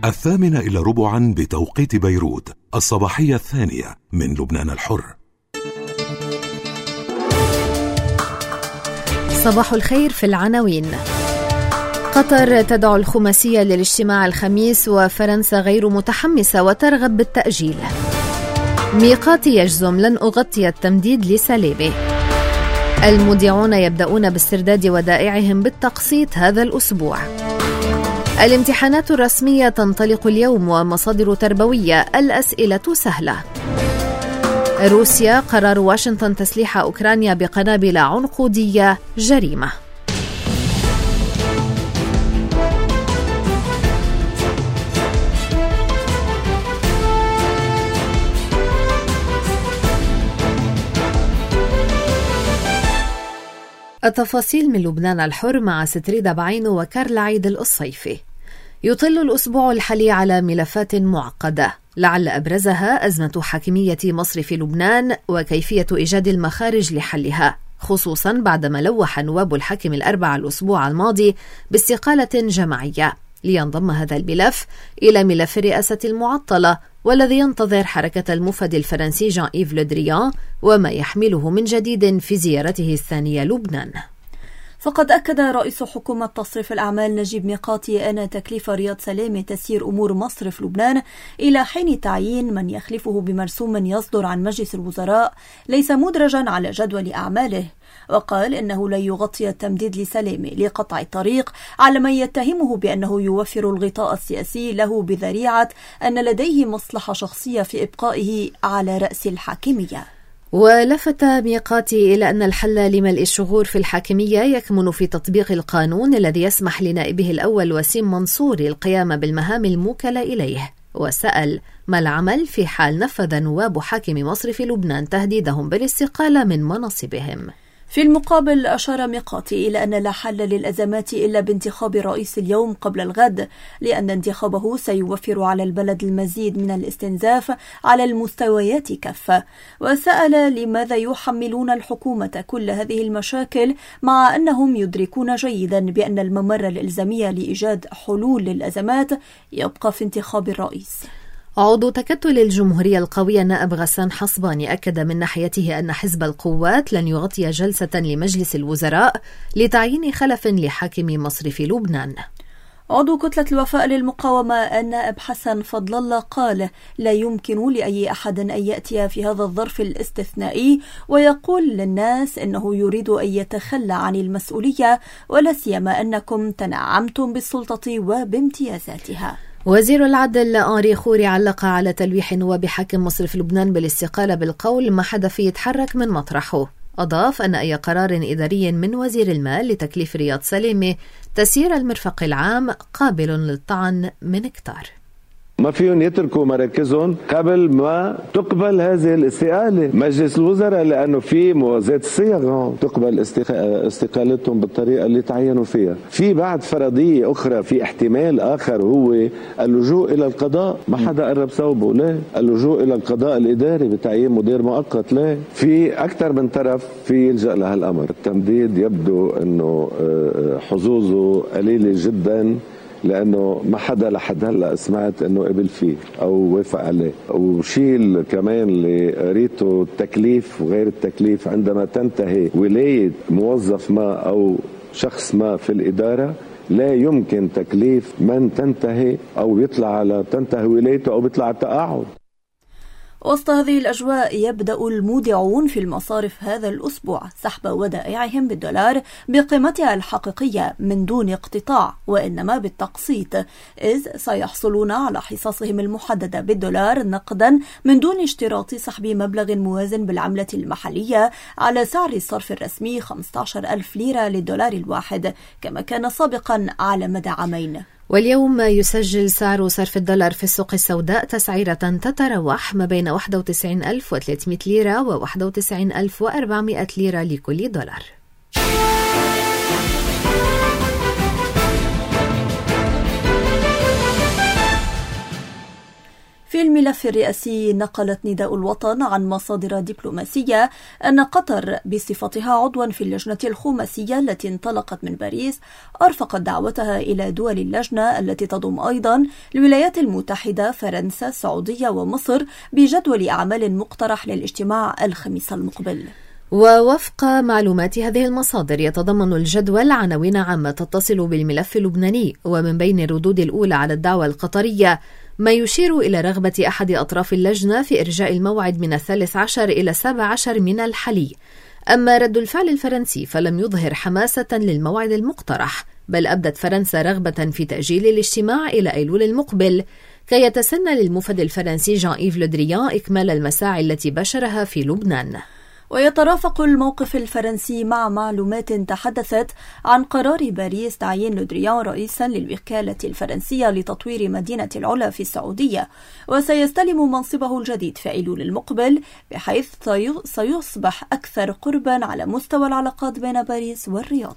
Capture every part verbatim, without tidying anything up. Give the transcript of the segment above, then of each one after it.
الثامنة إلى ربعا بتوقيت بيروت، الصباحية الثانية من لبنان الحر. صباح الخير في العناوين. قطر تدعو الخماسية للاجتماع الخميس، وفرنسا غير متحمسة وترغب بالتأجيل. ميقاتي يجزم لن أغطي التمديد لسليبي. المودعون يبدأون باسترداد ودائعهم بالتقسيط هذا الأسبوع. الامتحانات الرسمية تنطلق اليوم ومصادر تربوية، الأسئلة سهلة. روسيا قرار واشنطن تسليح أوكرانيا بقنابل عنقودية جريمة. التفاصيل من لبنان الحر مع ستريدا بعينه وكارل عيد الصيفي. يطل الأسبوع الحالي على ملفات معقدة، لعل أبرزها أزمة حاكمية مصرف لبنان وكيفية إيجاد المخارج لحلها، خصوصا بعدما لوح نواب الحاكم الأربعاء الأسبوع الماضي باستقالة جماعية، لينضم هذا الملف إلى ملف الرئاسة المعطلة والذي ينتظر حركة المفد الفرنسي جان إيف لو دريان وما يحمله من جديد في زيارته الثانية لبنان. فقد أكد رئيس حكومة تصريف الأعمال نجيب ميقاتي أن تكليف رياض سلامة تسيير أمور مصرف لبنان إلى حين تعيين من يخلفه بمرسوم يصدر عن مجلس الوزراء ليس مدرجا على جدول أعماله، وقال إنه لا يغطي التمديد لسلامة لقطع الطريق على من يتهمه بأنه يوفر الغطاء السياسي له بذريعة أن لديه مصلحة شخصية في إبقائه على رأس الحاكمية. ولفت ميقاتي إلى أن الحل لملء الشغور في الحاكمية يكمن في تطبيق القانون الذي يسمح لنائبه الأول وسيم منصور القيام بالمهام الموكلة إليه، وسأل ما العمل في حال نفذ نواب حاكم مصرف لبنان تهديدهم بالاستقالة من مناصبهم. في المقابل أشار ميقاتي إلى أن لا حل للأزمات إلا بانتخاب رئيس اليوم قبل الغد، لأن انتخابه سيوفر على البلد المزيد من الاستنزاف على المستويات كافة. وسأل لماذا يحملون الحكومة كل هذه المشاكل مع أنهم يدركون جيدا بأن الممر الإلزامي لإيجاد حلول للأزمات يبقى في انتخاب الرئيس. عضو تكتل الجمهورية القوية نائب غسان حصباني أكد من ناحيته أن حزب القوات لن يغطي جلسة لمجلس الوزراء لتعيين خلف لحاكم مصرف لبنان. عضو كتلة الوفاء للمقاومة النائب حسن فضل الله قال لا يمكن لأي أحد أن يأتي في هذا الظرف الاستثنائي ويقول للناس أنه يريد أن يتخلى عن المسؤولية، ولا سيما أنكم تنعمتم بالسلطة وبامتيازاتها. وزير العدل أنري خوري علق على تلويح نواب حاكم مصرف لبنان بالاستقالة بالقول ما حدا فيه يتحرك من مطرحه. أضاف أن أي قرار إداري من وزير المال لتكليف رياض سلامة تسيير المرفق العام قابل للطعن من كتار. ما فيهم يتركوا مراكزهم قبل ما تقبل هذه الاستقالة مجلس الوزراء، لأنه في موازاة صيغ تقبل استقالتهم بالطريقة اللي تعينوا فيها. في بعد فرضية أخرى، في احتمال آخر هو اللجوء إلى القضاء. ما حدا قرب صوبه، لا اللجوء إلى القضاء الإداري بتعيين مدير مؤقت، لا في أكثر من طرف في يلجأ لهالأمر. التمديد يبدو أنه حظوظه قليلة جدا، لأنه ما حدا لحد هلا سمعت أنه قبل فيه أو وافق عليه. وشيل كمان اللي قريته التكليف وغير التكليف، عندما تنتهي ولاية موظف ما أو شخص ما في الإدارة لا يمكن تكليف من تنتهي أو يطلع على تنتهي ولايته أو بيطلع على تقاعد. وسط هذه الأجواء يبدأ المودعون في المصارف هذا الأسبوع سحب ودائعهم بالدولار بقيمتها الحقيقية من دون اقتطاع وإنما بالتقسيط، إذ سيحصلون على حصصهم المحددة بالدولار نقدا من دون اشتراط سحب مبلغ موازن بالعملة المحلية على سعر الصرف الرسمي خمسة عشر ألف ليرة للدولار الواحد كما كان سابقا على مدى عامين. واليوم يسجل سعر صرف الدولار في السوق السوداء تسعيرة تتراوح ما بين واحد وتسعين ألف وثلاثمائة ليرة و واحد وتسعين ألف وأربعمائة ليرة لكل دولار. في الملف الرئاسي نقلت نداء الوطن عن مصادر دبلوماسية أن قطر بصفتها عضوا في اللجنة الخماسية التي انطلقت من باريس أرفقت دعوتها إلى دول اللجنة التي تضم أيضا الولايات المتحدة، فرنسا، السعودية ومصر بجدول أعمال مقترح للاجتماع الخميس المقبل. ووفق معلومات هذه المصادر يتضمن الجدول عناوين عامة تتصل بالملف اللبناني، ومن بين الردود الأولى على الدعوة القطرية ما يشير إلى رغبة أحد أطراف اللجنة في إرجاء الموعد من الثالث عشر إلى السابع عشر من الحلي. أما رد الفعل الفرنسي فلم يظهر حماسة للموعد المقترح، بل أبدت فرنسا رغبة في تأجيل الاجتماع إلى أيلول المقبل كي يتسنى للمفد الفرنسي جان إيف لو دريان إكمال المساعي التي بشرها في لبنان. ويترافق الموقف الفرنسي مع معلومات تحدثت عن قرار باريس تعيين لو دريان رئيسا للوكالة الفرنسية لتطوير مدينة العلا في السعودية، وسيستلم منصبه الجديد في أيلول المقبل، بحيث سيصبح أكثر قربا على مستوى العلاقات بين باريس والرياض.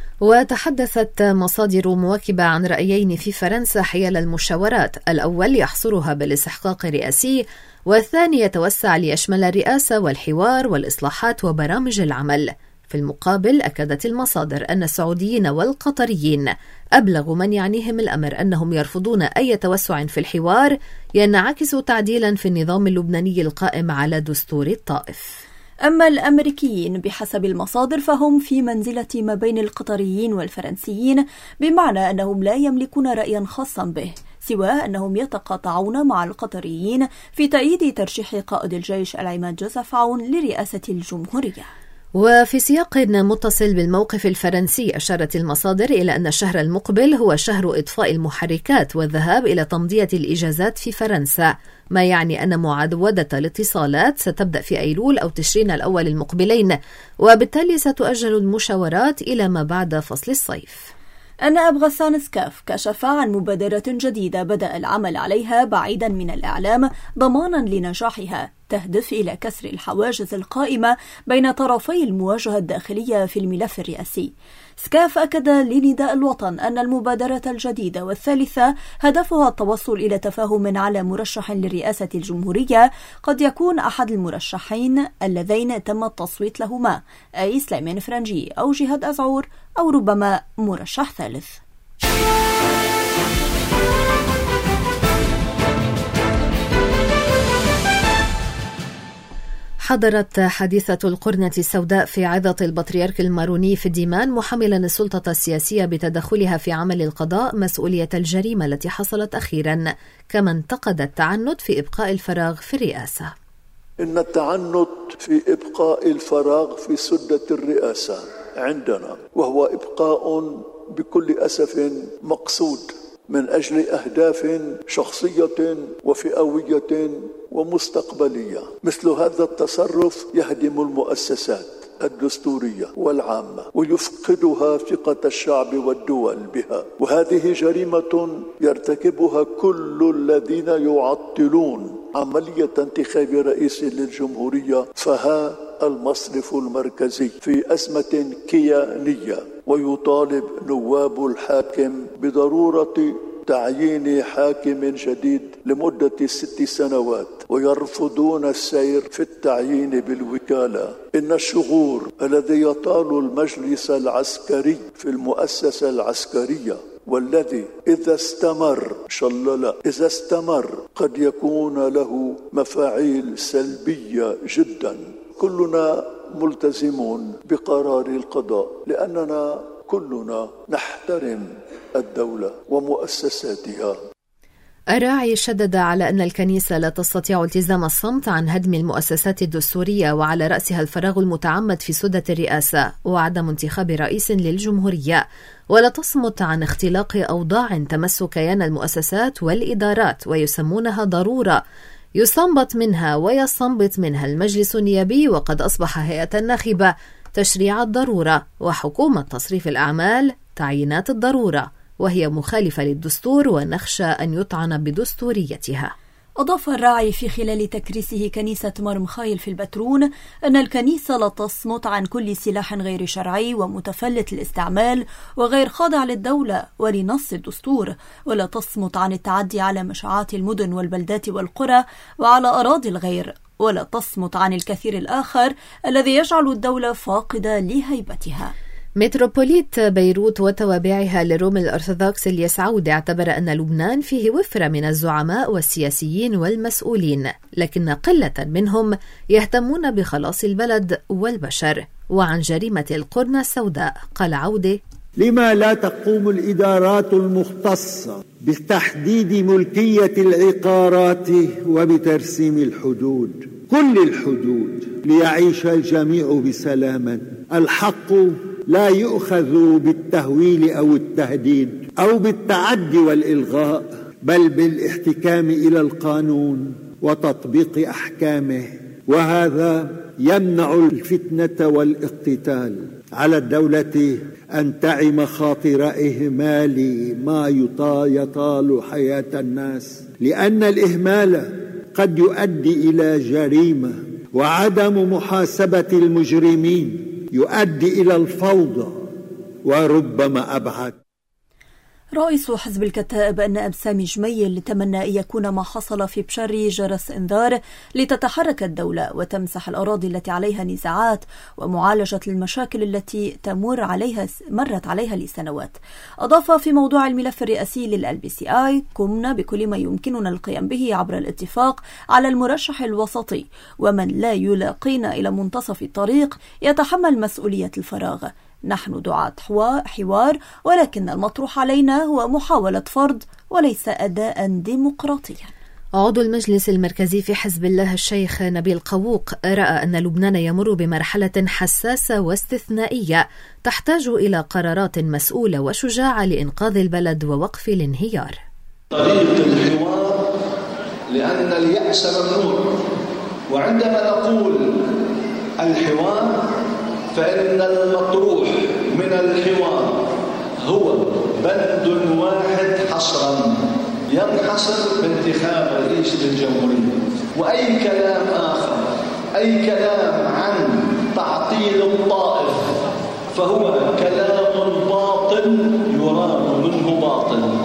وتحدثت مصادر مواكبة عن رأيين في فرنسا حيال المشاورات، الأول يحصرها بالاستحقاق الرئاسي، والثاني يتوسع ليشمل الرئاسة والحوار والإصلاحات وبرامج العمل. في المقابل أكدت المصادر أن السعوديين والقطريين أبلغوا من يعنيهم الأمر أنهم يرفضون أي توسع في الحوار ينعكس تعديلا في النظام اللبناني القائم على دستور الطائف. أما الأمريكيين بحسب المصادر فهم في منزلة ما بين القطريين والفرنسيين، بمعنى أنهم لا يملكون رأيا خاصا به، سوى أنهم يتقاطعون مع القطريين في تأييد ترشيح قائد الجيش العماد جوزيف عون لرئاسة الجمهورية. وفي سياق متصل بالموقف الفرنسي أشارت المصادر إلى أن الشهر المقبل هو شهر إطفاء المحركات والذهاب إلى تمضية الإجازات في فرنسا، ما يعني أن معاودة الاتصالات ستبدأ في أيلول أو تشرين الأول المقبلين، وبالتالي ستؤجل المشاورات إلى ما بعد فصل الصيف. النائب غسان سكاف كشف عن مبادرة جديدة بدأ العمل عليها بعيدا من الإعلام ضمانا لنجاحها، تهدف إلى كسر الحواجز القائمة بين طرفي المواجهة الداخلية في الملف الرئاسي. سكاف أكد لنداء الوطن أن المبادرة الجديدة والثالثة هدفها التوصل إلى تفاهم على مرشح لرئاسة الجمهورية قد يكون أحد المرشحين اللذين تم التصويت لهما، أي سليمان فرنجي أو جهاد أزعور، أو ربما مرشح ثالث. حضرت حادثة القرنة السوداء في عظة البطريرك الماروني في الديمان محملا السلطة السياسية بتدخلها في عمل القضاء مسؤولية الجريمة التي حصلت أخيرا، كما انتقد التعنت في إبقاء الفراغ في الرئاسة. إن التعنت في إبقاء الفراغ في سدة الرئاسة عندنا، وهو إبقاء بكل أسف مقصود من أجل أهداف شخصية وفئوية ومستقبلية. مثل هذا التصرف يهدم المؤسسات الدستورية والعامة ويفقدها ثقة الشعب والدول بها، وهذه جريمة يرتكبها كل الذين يعطلون عملية انتخاب رئيس للجمهورية. فها المصرف المركزي في أزمة كيانية، ويطالب نواب الحاكم بضرورة تعيين حاكم جديد لمدة ست سنوات، ويرفضون السير في التعيين بالوكالة. إن الشغور الذي يطال المجلس العسكري في المؤسسة العسكرية، والذي إذا استمر شلل إذا استمر قد يكون له مفاعيل سلبية جدا. كلنا ملتزمون بقرار القضاء لأننا كلنا نحترم الدولة ومؤسساتها. الراعي شدد على أن الكنيسة لا تستطيع التزام الصمت عن هدم المؤسسات الدستورية، وعلى رأسها الفراغ المتعمد في سدة الرئاسة وعدم انتخاب رئيس للجمهورية، ولا تصمت عن اختلاق أوضاع تمس كيان المؤسسات والإدارات ويسمونها ضرورة يستنبط منها ويستنبط منها المجلس النيابي، وقد أصبح هيئة الناخبة تشريع الضرورة، وحكومة تصريف الأعمال تعيينات الضرورة، وهي مخالفة للدستور ونخشى أن يطعن بدستوريتها. أضاف الراعي في خلال تكريسه كنيسة مرمخايل في البترون أن الكنيسة لا تصمت عن كل سلاح غير شرعي ومتفلت الاستعمال وغير خاضع للدولة ولنص الدستور، ولا تصمت عن التعدي على مشاعات المدن والبلدات والقرى وعلى أراضي الغير، ولا تصمت عن الكثير الآخر الذي يجعل الدولة فاقدة لهيبتها. متروبوليت بيروت وتوابعها للروم الأرثوذكس اليسعود اعتبر أن لبنان فيه وفرة من الزعماء والسياسيين والمسؤولين، لكن قلة منهم يهتمون بخلاص البلد والبشر. وعن جريمة القرن السوداء قال عودة: لما لا تقوم الإدارات المختصة بتحديد ملكية العقارات وبترسيم الحدود، كل الحدود، ليعيش الجميع بسلام؟ الحق لا يؤخذ بالتهويل أو التهديد أو بالتعدي والإلغاء، بل بالاحتكام إلى القانون وتطبيق أحكامه، وهذا يمنع الفتنة والاقتتال. على الدولة أن تعي مخاطر إهمال ما يطال حياة الناس، لأن الإهمال قد يؤدي إلى جريمة، وعدم محاسبة المجرمين يؤدي إلى الفوضى وربما أبعد. رئيس حزب الكتائب أن سامي جميل تمنى أن يكون ما حصل في بشري جرس إنذار لتتحرك الدولة وتمسح الأراضي التي عليها نزاعات ومعالجة المشاكل التي تمر عليها مرت عليها لسنوات. أضاف في موضوع الملف الرئاسي لل بي سي آي: قمنا بكل ما يمكننا القيام به عبر الاتفاق على المرشح الوسطي، ومن لا يلاقينا إلى منتصف الطريق يتحمل مسؤولية الفراغ. نحن دعاة حوار، ولكن المطروح علينا هو محاولة فرض وليس أداء ديمقراطيا. عضو المجلس المركزي في حزب الله الشيخ نبيل قووق رأى أن لبنان يمر بمرحلة حساسة واستثنائية تحتاج إلى قرارات مسؤولة وشجاعة لإنقاذ البلد ووقف الانهيار. طريق الحوار، لأن اليأس ممنوع، وعندما نقول الحوار فإن المطروح من الحوار هو بند واحد حصرا ينحصر بانتخاب رئيس للجمهورية، وأي كلام آخر، أي كلام عن تعطيل الطائف فهو كلام باطل يراد منه باطل.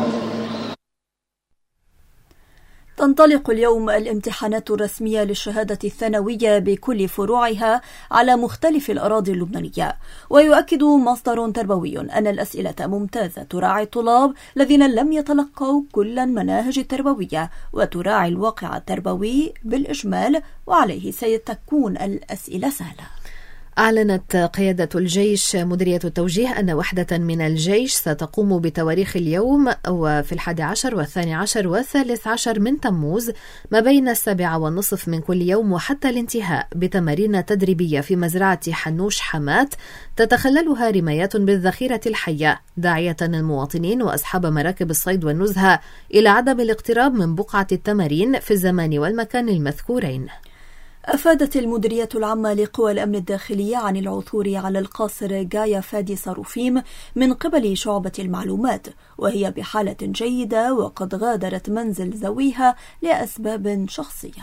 تنطلق اليوم الامتحانات الرسمية للشهادة الثانوية بكل فروعها على مختلف الأراضي اللبنانية، ويؤكد مصدر تربوي أن الأسئلة ممتازة تراعي الطلاب الذين لم يتلقوا كل المناهج التربوية وتراعي الواقع التربوي بالإجمال، وعليه ستكون الأسئلة سهلة. أعلنت قيادة الجيش مديرية التوجيه أن وحدة من الجيش ستقوم بتواريخ اليوم وفي الحادي عشر والثاني عشر والثالث عشر من تموز ما بين السابعة والنصف من كل يوم وحتى الانتهاء بتمارين تدريبية في مزرعة حنوش حمات تتخللها رمايات بالذخيرة الحية، داعية المواطنين وأصحاب مراكب الصيد والنزهة إلى عدم الاقتراب من بقعة التمارين في الزمان والمكان المذكورين. أفادت المديرية العامة لقوى الأمن الداخلية عن العثور على القاصر جايا فادي صاروفيم من قبل شعبة المعلومات، وهي بحالة جيدة وقد غادرت منزل ذويها لأسباب شخصية.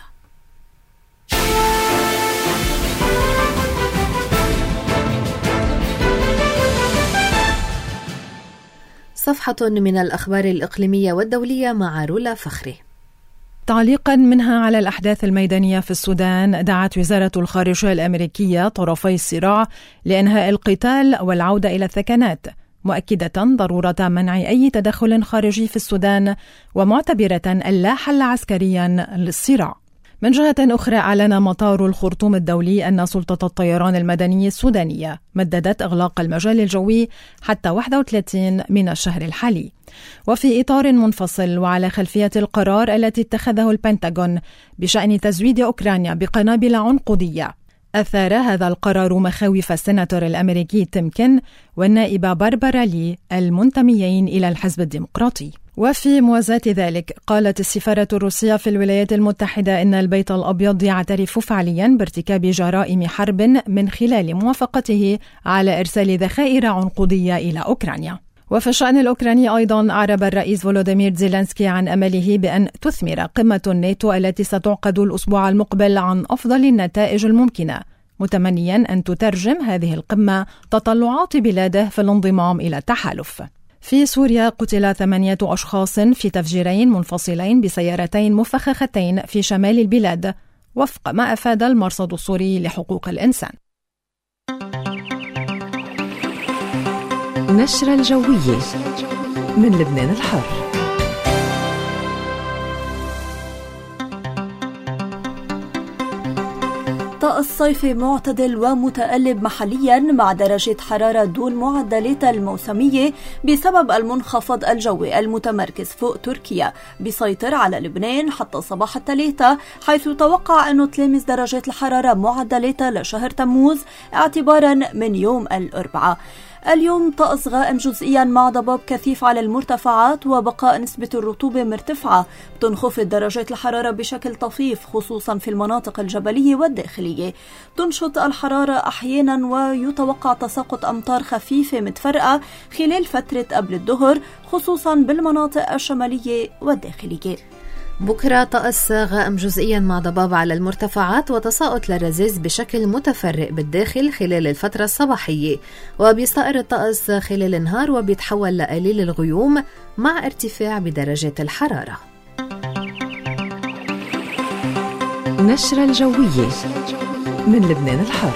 صفحة من الأخبار الإقليمية والدولية مع رولا فخري. تعليقا منها على الأحداث الميدانية في السودان، دعت وزارة الخارجية الأمريكية طرفي الصراع لإنهاء القتال والعودة إلى الثكنات، مؤكدة ضرورة منع أي تدخل خارجي في السودان ومعتبرة اللا حل عسكريا للصراع. من جهة أخرى، أعلن مطار الخرطوم الدولي أن سلطة الطيران المدني السودانية مددت إغلاق المجال الجوي حتى واحد وثلاثين من الشهر الحالي. وفي إطار منفصل وعلى خلفية القرار التي اتخذه البنتاغون بشأن تزويد أوكرانيا بقنابل عنقودية، أثار هذا القرار مخاوف السيناتور الأمريكي تيم كين والنائبة باربرا لي المنتميين إلى الحزب الديمقراطي. وفي موازاة ذلك، قالت السفارة الروسية في الولايات المتحدة إن البيت الأبيض يعترف فعليا بارتكاب جرائم حرب من خلال موافقته على إرسال ذخائر عنقودية إلى أوكرانيا. وفي الشأن الأوكراني أيضا أعرب الرئيس فولوديمير زيلينسكي عن أمله بأن تثمر قمة الناتو التي ستعقد الأسبوع المقبل عن أفضل النتائج الممكنة، متمنيا أن تترجم هذه القمة تطلعات بلاده في الانضمام إلى التحالف. في سوريا قتل ثمانية أشخاص في تفجيرين منفصلين بسيارتين مفخختين في شمال البلاد، وفق ما أفاد المرصد السوري لحقوق الإنسان. نشرة الجوية من لبنان الحر. طقس صيفي معتدل ومتقلب محليا مع درجة حرارة دون معدلات الموسمية بسبب المنخفض الجوي المتمركز فوق تركيا بيسيطر على لبنان حتى صباح الثلاثاء، حيث يتوقع أنه تلامس درجات الحرارة معدلاتها لشهر تموز اعتبارا من يوم الأربعاء. اليوم طقس غائم جزئيا مع ضباب كثيف على المرتفعات وبقاء نسبة الرطوبة مرتفعة، تنخفض درجات الحرارة بشكل طفيف خصوصا في المناطق الجبلية والداخلية. تنشط الحرارة أحيانا ويتوقع تساقط أمطار خفيفة متفرقة خلال فترة قبل الظهر خصوصا بالمناطق الشمالية والداخلية. بكرة طقس غائم جزئيا مع ضباب على المرتفعات وتساقط للرذاذ بشكل متفرق بالداخل خلال الفترة الصباحية، وبيستقر الطقس خلال النهار وبيتحول لقليل الغيوم مع ارتفاع بدرجات الحرارة. نشرة الجوية من لبنان الحر.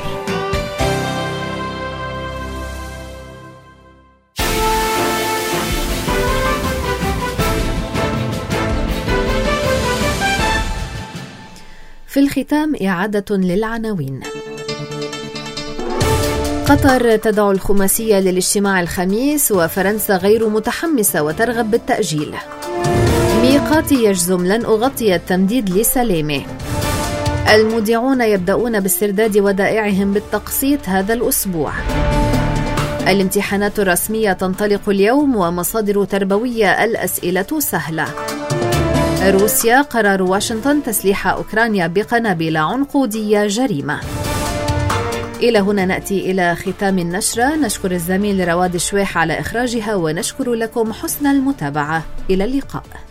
في الختام إعادة للعناوين. قطر تدعو الخماسية للاجتماع الخميس وفرنسا غير متحمسة وترغب بالتأجيل. ميقاتي يجزم لن أغطي التمديد لسلامة. المودعون يبدأون باسترداد ودائعهم بالتقسيط هذا الأسبوع. الامتحانات الرسمية تنطلق اليوم ومصادر تربوية الأسئلة سهلة. روسيا قرار واشنطن تسليح أوكرانيا بقنابل عنقودية جريمة. إلى هنا نأتي إلى ختام النشرة. نشكر الزميل رواد الشويح على إخراجها ونشكر لكم حسن المتابعة. إلى اللقاء.